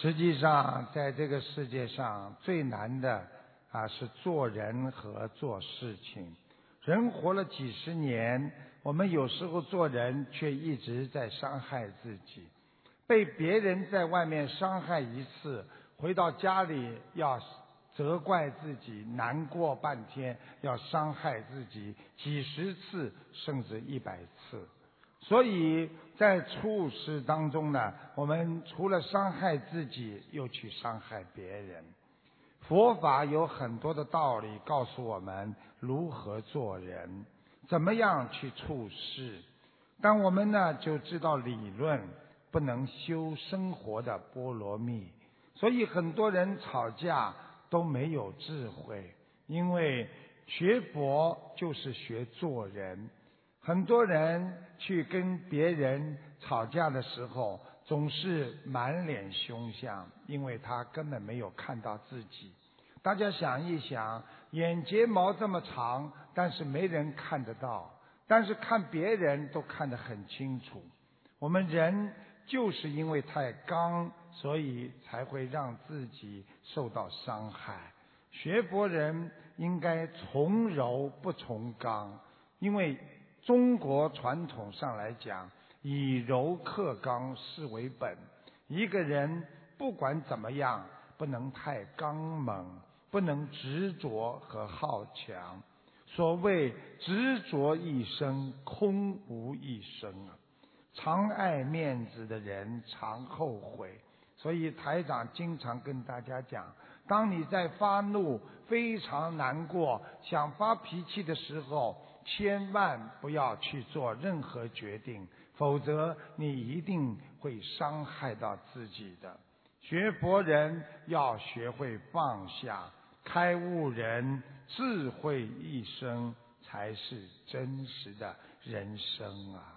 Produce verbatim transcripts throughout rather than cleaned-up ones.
实际上在这个世界上最难的啊是做人和做事情。人活了几十年，我们有时候做人却一直在伤害自己，被别人在外面伤害一次，回到家里要责怪自己，难过半天，要伤害自己几十次甚至一百次。所以在处事当中呢，我们除了伤害自己，又去伤害别人。佛法有很多的道理告诉我们如何做人，怎么样去处事。但我们呢就知道理论，不能修生活的波罗蜜。所以很多人吵架都没有智慧，因为学佛就是学做人。很多人去跟别人吵架的时候，总是满脸凶相，因为他根本没有看到自己。大家想一想，眼睫毛这么长，但是没人看得到，但是看别人都看得很清楚。我们人就是因为太刚，所以才会让自己受到伤害。学佛人应该从柔不从刚，因为中国传统上来讲，以柔克刚是为本。一个人不管怎么样，不能太刚猛，不能执着和好强。所谓执着一生，空无一生啊！常爱面子的人常后悔。所以台长经常跟大家讲，当你在发怒、非常难过、想发脾气的时候，千万不要去做任何决定，否则你一定会伤害到自己的。学佛人要学会放下，开悟人智慧一生，才是真实的人生啊！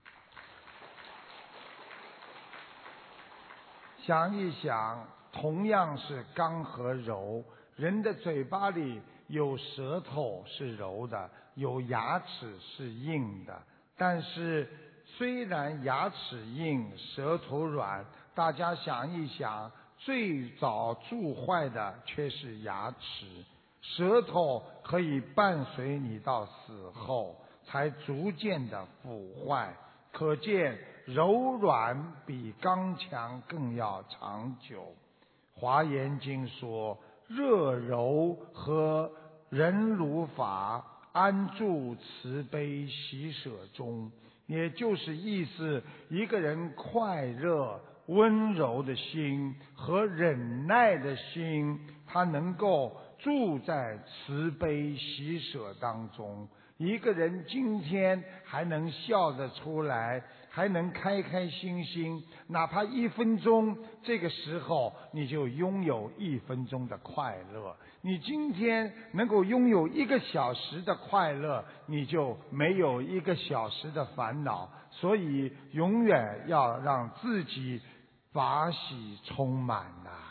想一想，同样是刚和柔，人的嘴巴里有舌头是柔的，有牙齿是硬的。但是虽然牙齿硬，舌头软，大家想一想，最早铸坏的却是牙齿。舌头可以伴随你到死后，才逐渐的腐坏。可见柔软比刚强更要长久。华严经说，热柔和忍辱法，安住慈悲喜舍中。也就是意思，一个人快乐温柔的心和忍耐的心，他能够住在慈悲喜舍当中。一个人今天还能笑得出来，还能开开心心，哪怕一分钟，这个时候你就拥有一分钟的快乐。你今天能够拥有一个小时的快乐，你就没有一个小时的烦恼。所以永远要让自己法喜充满呐、啊。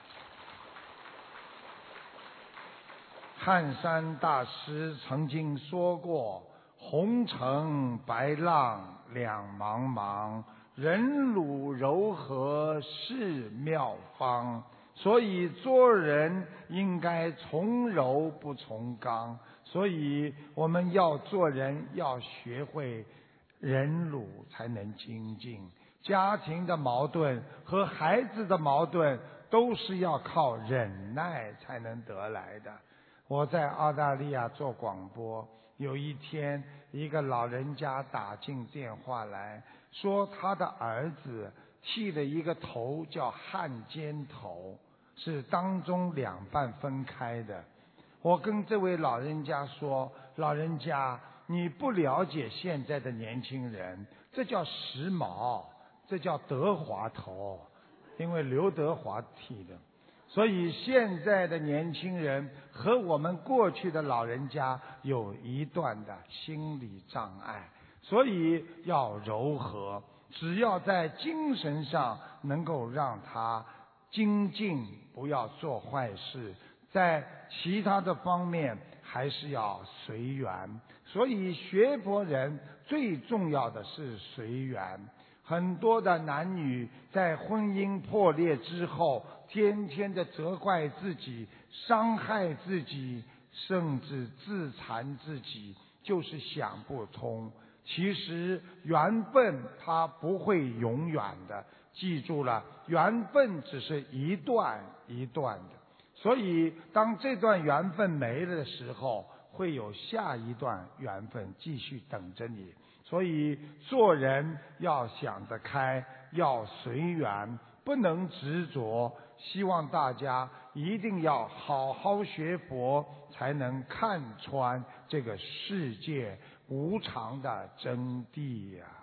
汉山大师曾经说过，红尘白浪两茫茫，忍辱柔和是妙方。所以做人应该从柔不从刚，所以我们要做人要学会忍辱才能精进。家庭的矛盾和孩子的矛盾都是要靠忍耐才能得来的。我在澳大利亚做广播，有一天一个老人家打进电话来说，他的儿子剃了一个头叫汉奸头，是当中两半分开的。我跟这位老人家说，老人家，你不了解现在的年轻人，这叫时髦，这叫德华头，因为刘德华剃的。所以现在的年轻人和我们过去的老人家有一段的心理障碍，所以要柔和，只要在精神上能够让他精进，不要做坏事，在其他的方面还是要随缘。所以学佛人最重要的是随缘。 很多的男女在婚姻破裂之后，天天的责怪自己，伤害自己，甚至自残自己，就是想不通。其实缘分它不会永远的，记住了，缘分只是一段一段的。所以当这段缘分没了的时候，会有下一段缘分继续等着你。所以做人要想得开，要随缘，不能执着。希望大家一定要好好学佛，才能看穿这个世界无常的真谛呀、啊。